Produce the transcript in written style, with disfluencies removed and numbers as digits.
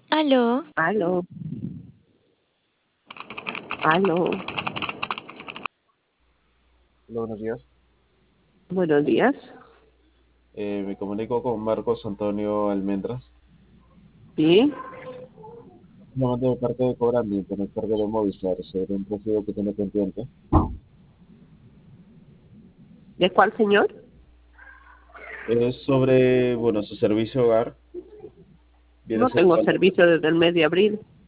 Aló, Aló, aló, Hola, buenos días. buenos días. Me comunico con Marcos Antonio Almendras. ¿Sí? Llamando de parte de Cobrami, con el cargo de Movistar, sobre un recibo que tiene pendiente. ¿De cuál señor? Es sobre, bueno, su servicio hogar. Viene No tengo siendo, servicio desde el mes de abril.